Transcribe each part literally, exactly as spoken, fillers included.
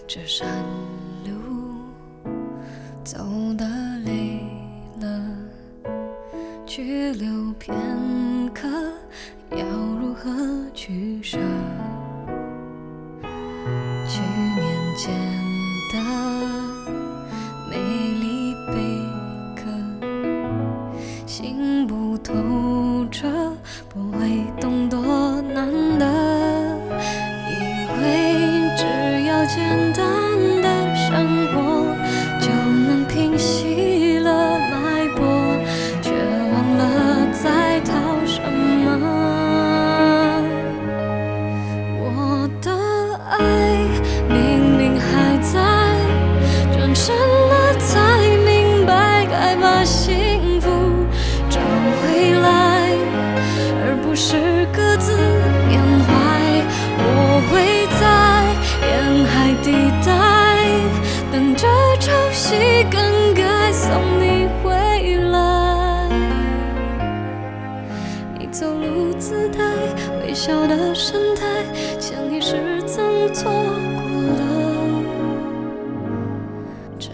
这山路走得累了，去留片刻，要如何取舍？去年间的美丽贝壳，心不透彻，不会懂多难的。以为只要简单的生活就能平息了脉搏，却忘了在逃什么。我的爱明明还在，转身了才明白该把幸福找回来，而不是各自缅怀。我会在沿海地带等着潮汐更改，送你回来。你走路姿态，微笑的神态，前提是曾错过的真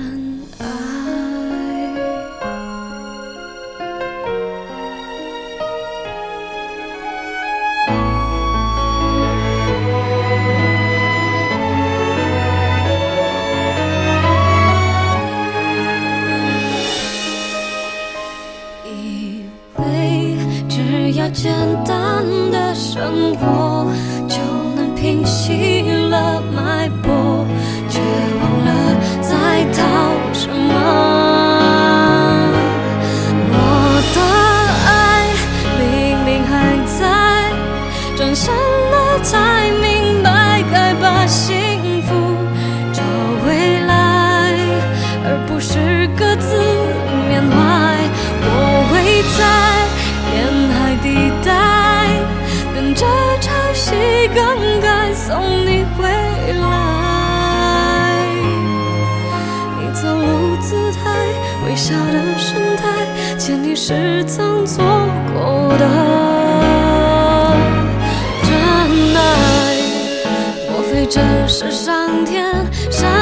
爱。以为只要简单的生活就能平息了脉搏，却忘了在逃什么。我的爱明明还在，转身了才明白该把幸福找回来，而不是各自缅怀。我会在沿海地带等着潮汐更改，送你回来。你走路姿态，微笑的神态，前提是曾错过的真爱。莫非这是上天？